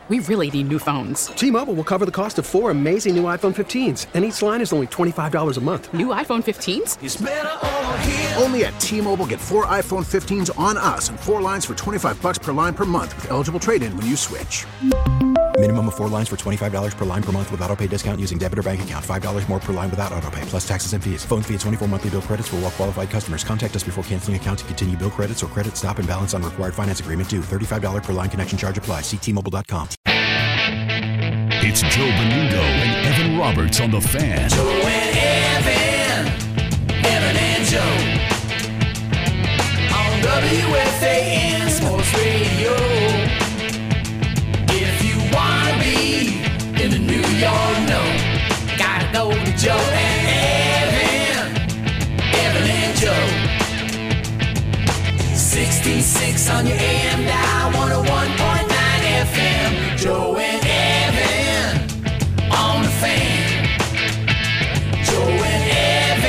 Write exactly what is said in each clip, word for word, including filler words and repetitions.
we really need new phones. T-Mobile will cover the cost of four amazing new iPhone fifteens, and each line is only twenty-five dollars a month. New iPhone fifteens? It's better over here. Only at T-Mobile, get four iPhone fifteens on us and four lines for twenty-five bucks per line per month with eligible trade-in when you switch. Minimum of four lines for twenty-five dollars per line per month with autopay discount using debit or bank account. five dollars more per line without autopay, plus taxes and fees. Phone fee at twenty-four monthly bill credits for well-qualified customers. Contact us before canceling account to continue bill credits or credit stop and balance on required finance agreement due. thirty-five dollars per line connection charge applies. See T Mobile dot com. It's Joe Benudo and Evan Roberts on The Fan. Joe and Evan, Evan and Joe, on W F A N Sports Radio. If you want to be in the New York know, gotta go to Joe and Evan, Evan and Joe. sixty-six on your A M dial, one oh one point nine F M. Joe and Evan on The Fan. Joe and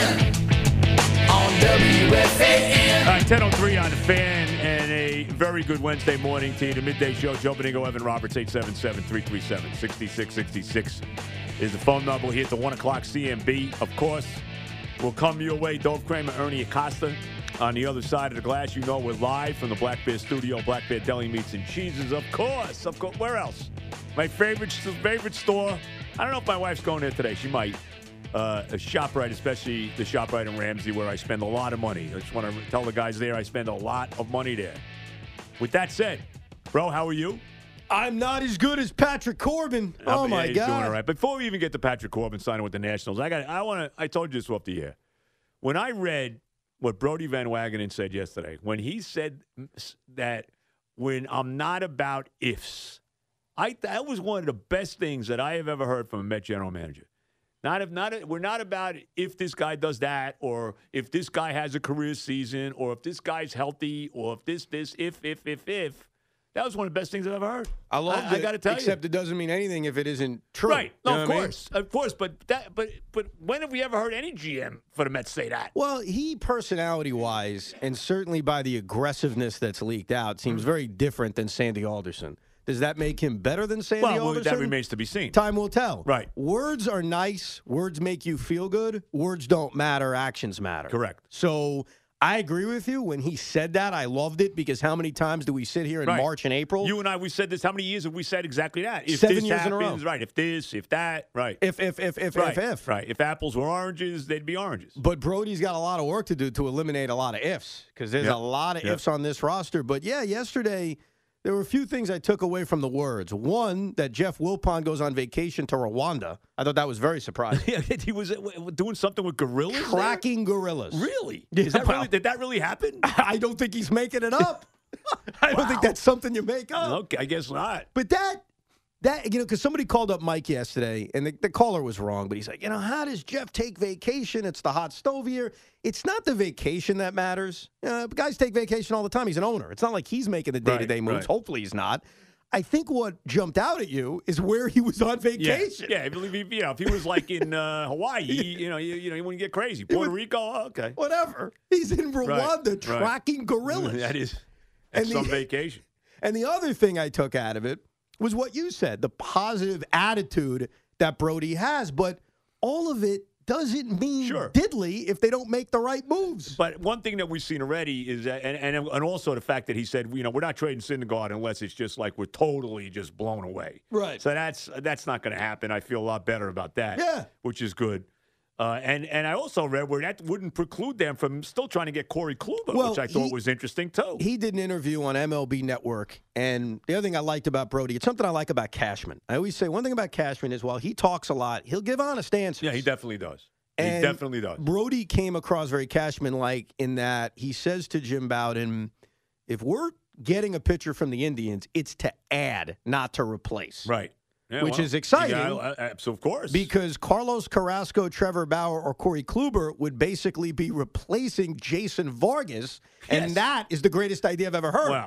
Evan on W F A N. All right, ten oh three on The Fan, and a very good Wednesday morning to you. The midday show, Joe Beningo, Evan Roberts, eight seven seven, three three seven, six six six six is the phone number here at the one o'clock C M B. Of course, we'll come your way. Dove Kramer, Ernie Acosta. On the other side of the glass, you know we're live from the Black Bear Studio, Black Bear Deli Meats and Cheeses. Of course, of course. Where else? My favorite favorite store. I don't know if my wife's going there today. She might. Uh, a ShopRite, especially the ShopRite in Ramsey, where I spend a lot of money. I just want to tell the guys there I spend a lot of money there. With that said, bro, how are you? I'm not as good as Patrick Corbin. Uh, Oh, yeah, my he's God. doing all right. Before we even get to Patrick Corbin signing with the Nationals, I got. I want to. I told you this off the air. When I read what Brody Van Wagenen said yesterday, when he said that when I'm not about ifs, I that was one of the best things that I have ever heard from a Met general manager. Not if not we're not about if this guy does that, or if this guy has a career season, or if this guy's healthy, or if this this if if if if. That was one of the best things I've ever heard. I love I, it. I got to tell except you. it doesn't mean anything if it isn't true. Right. No, You know of what I mean? course. Of course. But that but but when have we ever heard any G M for the Mets say that? Well, he personality-wise, and certainly by the aggressiveness that's leaked out, seems Mm-hmm. very different than Sandy Alderson. Does that make him better than Sandy Well, well, Alderson? that remains to be seen. Time will tell. Right. Words are nice. Words make you feel good. Words don't matter. Actions matter. Correct. So I agree with you. When he said that, I loved it because how many times do we sit here in Right. March and April? You and I, we said this. How many years have we said exactly that? If Seven this years in a happens, row. right. If this, if that, right. if, if, if, if, right. if, if. Right. If apples were oranges, they'd be oranges. But Brody's got a lot of work to do to eliminate a lot of ifs because there's Yep. a lot of Yep. ifs on this roster. But, yeah, yesterday there were a few things I took away from the words. One, that Jeff Wilpon goes on vacation to Rwanda. I thought that was very surprising. He was uh, doing something with gorillas? there? Tracking gorillas. Really? Yeah, Is that well- really? Did that really happen? I don't think he's making it up. I don't think that's something you make up. Okay, I guess not. But that, that you know, because somebody called up Mike yesterday, and the, the caller was wrong, but he's like, you know, how does Jeff take vacation? It's the hot stove year. It's not the vacation that matters. Uh, guys take vacation all the time. He's an owner. It's not like he's making the day-to-day Right, moves. right. Hopefully he's not. I think what jumped out at you is where he was on vacation. Yeah, yeah. I believe he, you know, if he was like in uh, Hawaii, you know, you, you know, he wouldn't get crazy. Puerto would- Rico, oh, okay. Whatever. He's in Right, Rwanda right. tracking gorillas. That is that's And the- some vacation. And the other thing I took out of it was what you said, the positive attitude that Brody has. But all of it doesn't mean Sure. diddly if they don't make the right moves. But one thing that we've seen already is that, and, and and also the fact that he said, you know, we're not trading Syndergaard unless it's just like we're totally just blown away. Right. So that's that's not going to happen. I feel a lot better about that. Yeah. Which is good. Uh, and and I also read where that wouldn't preclude them from still trying to get Corey Kluber, Well, which I thought he- was interesting too. He did an interview on M L B Network, and the other thing I liked about Brody, it's something I like about Cashman. I always say one thing about Cashman is while he talks a lot, he'll give honest answers. yeah, he definitely does. And he definitely does. Brody came across very Cashman-like in that he says to Jim Bowden, if we're getting a pitcher from the Indians, it's to add, not to replace. Right. Yeah, Which well, is exciting. Yeah, I- I- so of course. Because Carlos Carrasco, Trevor Bauer, or Corey Kluber would basically be replacing Jason Vargas, and Yes. that is the greatest idea I've ever heard. Well,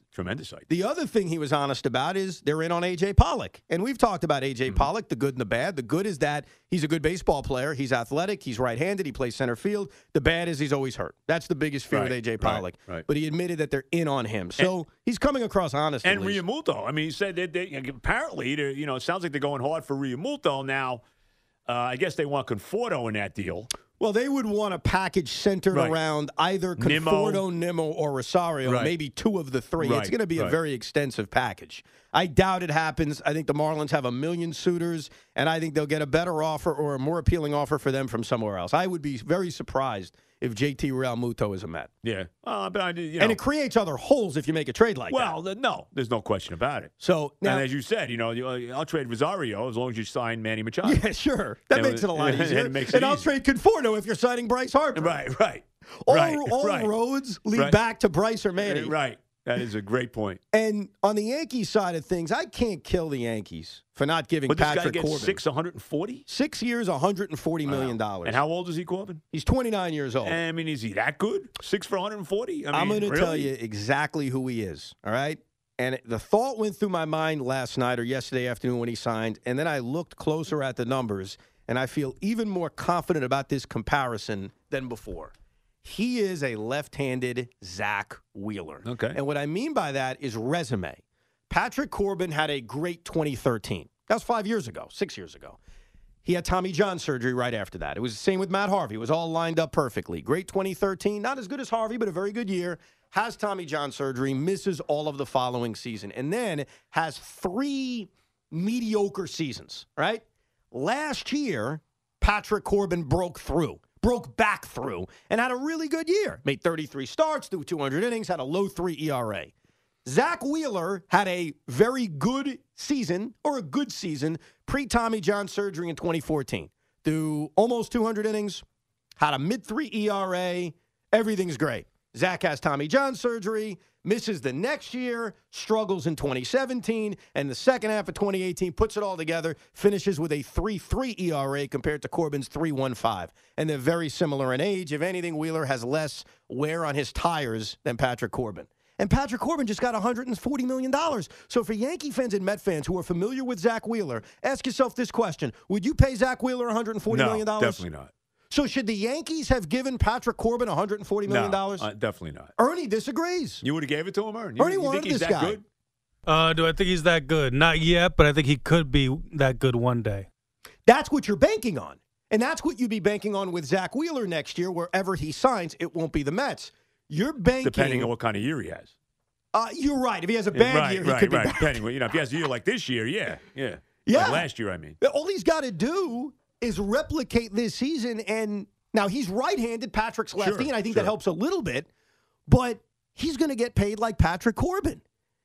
Tremendous idea. The other thing he was honest about is they're in on A J. Pollock. And we've talked about A J. Mm-hmm. Pollock, the good and the bad. The good is that he's a good baseball player. He's athletic. He's right-handed. He plays center field. The bad is he's always hurt. That's the biggest fear Right, with A J. right, Pollock. right. But he admitted that they're in on him. So he's coming across honest. And at least. Realmuto. I mean, he said that they, apparently, they're, you know, it sounds like they're going hard for Realmuto now. Uh, I guess they want Conforto in that deal. Well, they would want a package centered Right. around either Nimmo. Conforto, Nimmo, or Rosario, Right. maybe two of the three. It's Right, going to be a right. very extensive package. I doubt it happens. I think the Marlins have a million suitors, and I think they'll get a better offer or a more appealing offer for them from somewhere else. I would be very surprised if J T Realmuto is a Met. Yeah. Uh, but I, you know, And it creates other holes if you make a trade like well, that. th- no, there's no question about it. So now, and as you said, you know, you- I'll trade Rosario as long as you sign Manny Machado. yeah, sure. That And makes it a lot and it easier. makes and it I'll easier. trade Conforto if you're signing Bryce Harper. Right, right. All, right, all right. roads lead Right. back to Bryce or Manny. Right. That is a great point. And on the Yankees side of things, I can't kill the Yankees for not giving But this guy Patrick gets Corbin six, one hundred forty? six years, one hundred forty million dollars. And how old is he, Corbin? He's twenty-nine years old. I mean, is he that good? Six for one hundred forty? I mean, I'm going to really? tell you exactly who he is, all right? And it- the thought went through my mind last night or yesterday afternoon when he signed, and then I looked closer at the numbers, and I feel even more confident about this comparison than before. He is a left-handed Zach Wheeler. Okay. And what I mean by that is resume. Patrick Corbin had a great twenty thirteen. That was five years ago, six years ago. He had Tommy John surgery right after that. It was the same with Matt Harvey. It was all lined up perfectly. Great twenty thirteen. Not as good as Harvey, but a very good year. Has Tommy John surgery, misses all of the following season, and then has three mediocre seasons, right? Last year, Patrick Corbin broke through, broke back through, and had a really good year. Made thirty-three starts, threw two hundred innings, had a low three E R A. Zach Wheeler had a very good season, or a good season, pre-Tommy John surgery in twenty fourteen. Threw almost two hundred innings, had a mid-three E R A. Everything's great. Zach has Tommy John surgery, misses the next year, struggles in twenty seventeen, and the second half of twenty eighteen puts it all together, finishes with a three three E R A compared to Corbin's three one five. And they're very similar in age. If anything, Wheeler has less wear on his tires than Patrick Corbin. And Patrick Corbin just got one hundred forty million dollars. So for Yankee fans and Met fans who are familiar with Zach Wheeler, ask yourself this question. Would you pay Zach Wheeler one hundred forty million dollars? No, definitely not. So should the Yankees have given Patrick Corbin one hundred forty million dollars? No, uh, definitely not. Ernie disagrees. You would have gave it to him, Ernie? You, Ernie you wanted think he's this that guy. good? Uh, do I think he's that good? Not yet, but I think he could be that good one day. That's what you're banking on. And that's what you'd be banking on with Zach Wheeler next year. Wherever he signs, it won't be the Mets. You're banking. Depending on what kind of year he has. Uh, you're right. If he has a bad right, year, he right, could be right. bad. Depending, on- you know, if he has a year like this year, yeah, yeah, Yeah. Like last year, I mean. All he's got to do is replicate this season. And now he's right-handed, Patrick's lefty, Sure, and I think sure. that helps a little bit. But he's going to get paid like Patrick Corbin.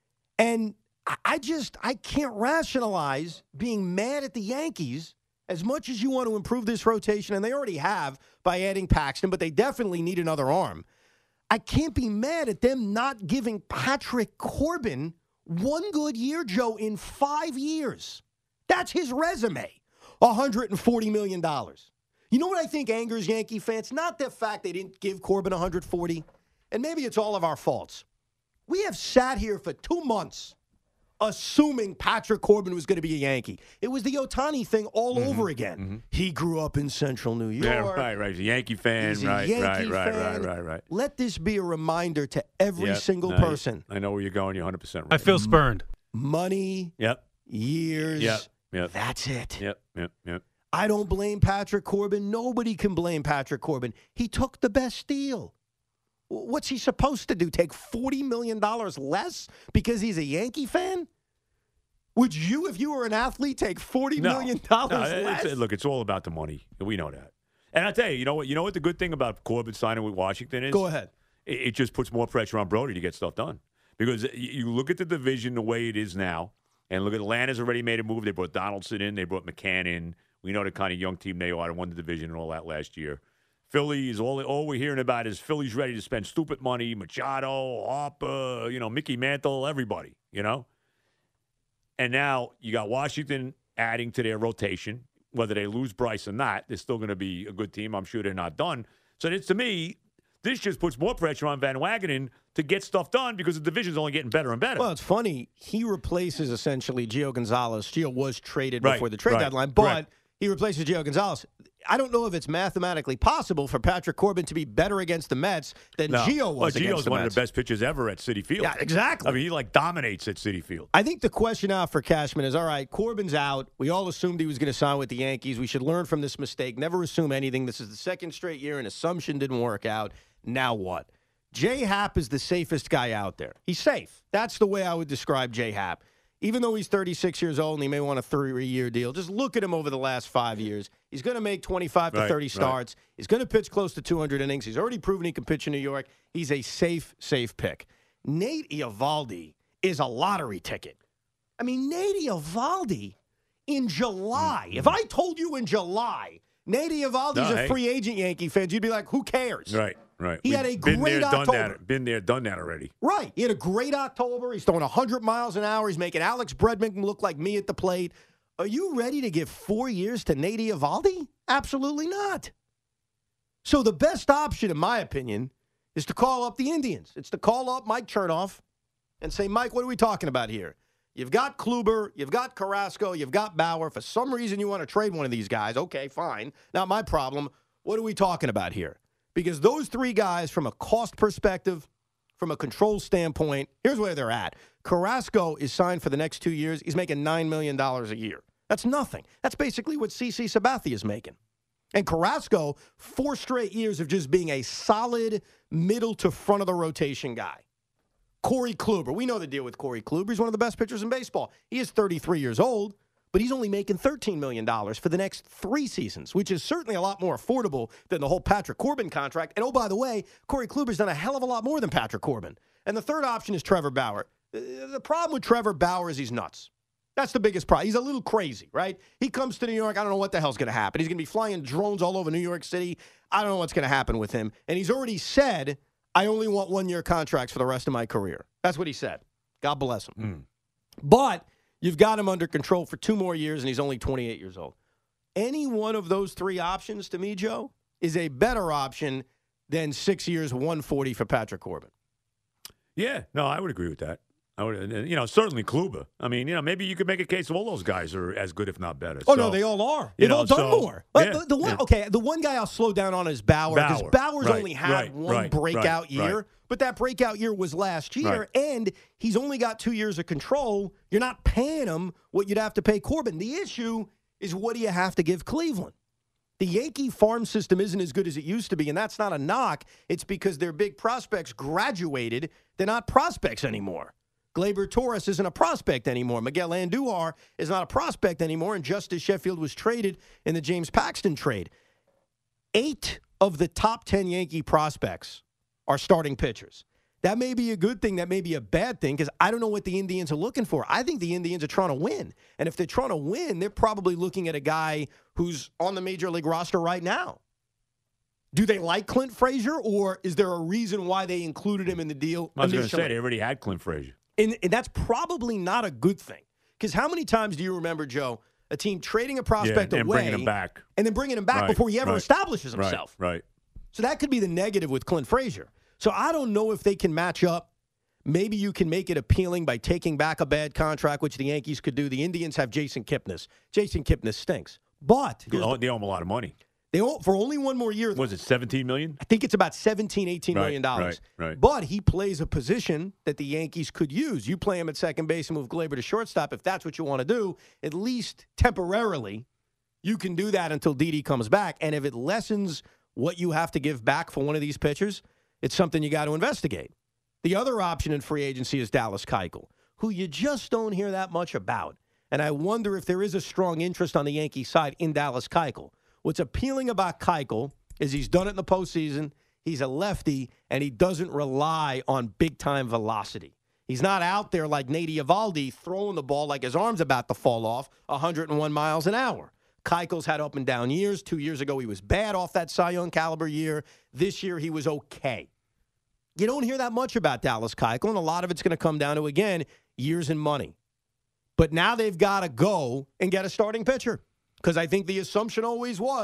And I- I just, I can't rationalize being mad at the Yankees as much as you want to improve this rotation, and they already have by adding Paxton, but they definitely need another arm. I can't be mad at them not giving Patrick Corbin one good year, Joe, in five years. That's his resume, one hundred forty million dollars. You know what I think angers Yankee fans? Not the fact they didn't give Corbin one hundred forty, and maybe it's all of our faults. We have sat here for two months assuming Patrick Corbin was going to be a Yankee. It was the Ohtani thing all Mm-hmm, over again. He grew up in central New York. Yeah, right, right. He's a Yankee fan. He's a right, Yankee right, right, fan. right, right, right. Let this be a reminder to every Yep, single no, you- person. I know where you're going. You're one hundred percent right. I feel spurned. Money, Yep, years, yep, yep, that's it. yep, yep, yep. I don't blame Patrick Corbin. Nobody can blame Patrick Corbin. He took the best deal. W- What's he supposed to do? Take forty million dollars less because he's a Yankee fan? Would you, if you were an athlete, take forty million dollars no, less? it's- look, it's all about the money. We know that. And I tell you, you know what? You know what the good thing about Corbin signing with Washington is? Go ahead. It, it just puts more pressure on Brody to get stuff done. Because y- you look at the division the way it is now, and look at Atlanta's already made a move. They brought Donaldson in. They brought McCann in. We know the kind of young team they are. They won the division and all that last year. Philly is all all we're hearing about is Philly's ready to spend stupid money. Machado, Harper, you know, Mickey Mantle, everybody, you know. And now you got Washington adding to their rotation. Whether they lose Bryce or not, they're still going to be a good team. I'm sure they're not done. So it's, to me, This just puts more pressure on Van Wagenen to get stuff done because the division's only getting better and better. Well, it's funny. He replaces essentially Gio Gonzalez. Gio was traded Right, before the trade right, deadline, but correct. he replaces Gio Gonzalez. I don't know if it's mathematically possible for Patrick Corbin to be better against the Mets than No. Gio was well, against Gio's the one Mets. of the best pitchers ever at Citi Field. Yeah, exactly. I mean, he like dominates at Citi Field. I think the question out for Cashman is, all right, Corbin's out. We all assumed he was going to sign with the Yankees. We should learn from this mistake. Never assume anything. This is the second straight year. An assumption didn't work out. Now what? J Happ is the safest guy out there. He's safe. That's the way I would describe J Happ. Even though he's thirty-six years old and he may want a three-year deal, just look at him over the last five years. He's going to make twenty-five to Right, thirty right. starts. He's going to pitch close to two hundred innings. He's already proven he can pitch in New York. He's a safe, safe pick. Nate Eovaldi is a lottery ticket. I mean, Nate Eovaldi in July. If I told you in July, Nate Eovaldi's No, a hey. free agent Yankee fans, you'd be like, who cares? Right, right. He We've had a been great there, done October. that. Been there, done that already. Right. He had a great October. He's throwing one hundred miles an hour. He's making Alex Bregman look like me at the plate. Are you ready to give four years to Nate Eovaldi? Absolutely not. So the best option, in my opinion, is to call up the Indians. It's to call up Mike Chernoff and say, Mike, what are we talking about here? You've got Kluber, you've got Carrasco, you've got Bauer. For some reason you want to trade one of these guys. Okay, fine. Not my problem. What are we talking about here? Because those three guys, from a cost perspective, from a control standpoint, here's where they're at. Carrasco is signed for the next two years. He's making nine million dollars a year. That's nothing. That's basically what C C Sabathia is making. And Carrasco, four straight years of just being a solid middle to front of the rotation guy. Corey Kluber. We know the deal with Corey Kluber. He's one of the best pitchers in baseball. He is thirty-three years old, but he's only making thirteen million dollars for the next three seasons, which is certainly a lot more affordable than the whole Patrick Corbin contract. And oh, by the way, Corey Kluber's done a hell of a lot more than Patrick Corbin. And the third option is Trevor Bauer. The problem with Trevor Bauer is he's nuts. That's the biggest problem. He's a little crazy, right? He comes to New York. I don't know what the hell's going to happen. He's going to be flying drones all over New York City. I don't know what's going to happen with him. And he's already said, I only want one-year contracts for the rest of my career. That's what he said. God bless him. Mm. But you've got him under control for two more years, and he's only twenty-eight years old. Any one of those three options, to me, Joe, is a better option than six years, one forty for Patrick Corbin. Yeah, no, I would agree with that. I would, and, you know, certainly Kluber. I mean, you know, maybe you could make a case of all those guys are as good, if not better. Oh, So, no, they all are. you They've all know, done so, more. But yeah, the, the one, yeah. Okay, the one guy I'll slow down on is Bauer, because Bauer, Bauer's right, only had right, one right, breakout right, year. right. But that breakout year was last year, Right. and he's only got two years of control. You're not paying him what you'd have to pay Corbin. The issue is, what do you have to give Cleveland? The Yankee farm system isn't as good as it used to be, and that's not a knock. It's because their big prospects graduated. They're not prospects anymore. Gleyber Torres isn't a prospect anymore. Miguel Andujar is not a prospect anymore, and Justice Sheffield was traded in the James Paxton trade. Eight of the top ten Yankee prospects are starting pitchers. That may be a good thing. That may be a bad thing, because I don't know what the Indians are looking for. I think the Indians are trying to win. And if they're trying to win, they're probably looking at a guy who's on the Major League roster right now. Do they like Clint Frazier, or is there a reason why they included him in the deal I was going to initially? say, they already had Clint Frazier. And, and that's probably not a good thing. Because how many times do you remember, Joe, a team trading a prospect Yeah, and away bringing him back. and then bringing him back Right, before he ever right, establishes Right, himself? right. So that could be the negative with Clint Frazier. So I don't know if they can match up. Maybe you can make it appealing by taking back a bad contract, which the Yankees could do. The Indians have Jason Kipnis. Jason Kipnis stinks. But here's Oh, the- they owe him a lot of money. they own, for only one more year, Was it seventeen million? I think it's about seventeen, eighteen Right, million dollars. right, right. But he plays a position that the Yankees could use. You play him at second base and move Gleyber to shortstop. If that's what you want to do, at least temporarily, you can do that until Didi comes back. And if it lessens what you have to give back for one of these pitchers, it's something you got to investigate. The other option in free agency is Dallas Keuchel, who you just don't hear that much about. And I wonder if there is a strong interest on the Yankee side in Dallas Keuchel. What's appealing about Keuchel is he's done it in the postseason. He's a lefty, and he doesn't rely on big-time velocity. He's not out there like Nate Eovaldi throwing the ball like his arm's about to fall off one hundred one miles an hour. Keuchel's had up and down years. Two years ago, he was bad off that Cy Young caliber year. This year, he was okay. You don't hear that much about Dallas Keuchel, and a lot of it's going to come down to, again, years and money. But now they've got to go and get a starting pitcher, because I think the assumption always was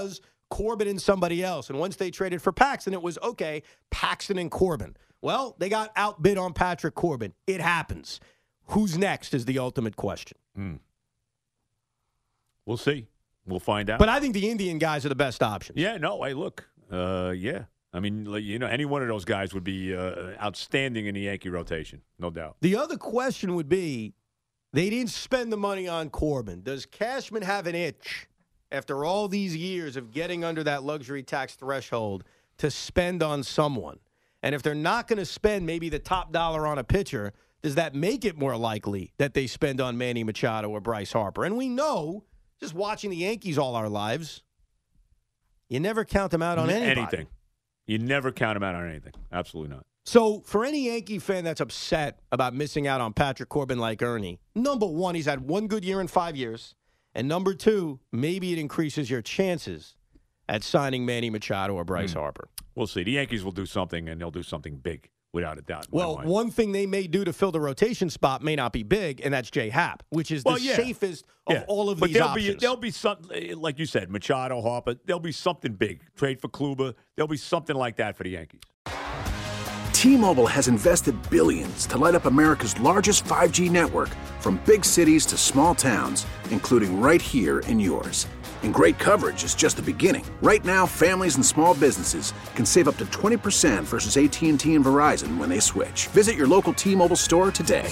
Corbin and somebody else. And once they traded for Paxton, it was, okay, Paxton and Corbin. Well, they got outbid on Patrick Corbin. It happens. Who's next is the ultimate question. Mm. We'll see. We'll find out. But I think the Indian guys are the best options. Yeah, no, hey, look, uh, yeah. I mean, like, you know, any one of those guys would be uh, outstanding in the Yankee rotation, no doubt. The other question would be, they didn't spend the money on Corbin. Does Cashman have an itch after all these years of getting under that luxury tax threshold to spend on someone? And if they're not going to spend maybe the top dollar on a pitcher, does that make it more likely that they spend on Manny Machado or Bryce Harper? And we know, just watching the Yankees all our lives, you never count them out on anybody. Anything. You never count them out on anything. Absolutely not. So for any Yankee fan that's upset about missing out on Patrick Corbin like Ernie, number one, he's had one good year in five years. And number two, maybe it increases your chances at signing Manny Machado or Bryce mm. Harper. We'll see. The Yankees will do something, and they'll do something big, without a doubt. Well, one thing they may do to fill the rotation spot may not be big, and that's J Happ, which is well, the yeah. safest of yeah. all of but these there'll options. Be, there'll be something, like you said, Machado, Harper, there'll be something big. Trade for Kluber. There'll be something like that for the Yankees. T-Mobile has invested billions to light up America's largest five G network, from big cities to small towns, including right here in yours. And great coverage is just the beginning. Right now, families and small businesses can save up to twenty percent versus A T and T and Verizon when they switch. Visit your local T-Mobile store today.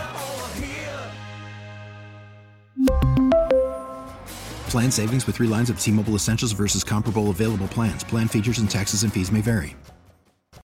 Plan savings with three lines of T-Mobile Essentials versus comparable available plans. Plan features and taxes and fees may vary.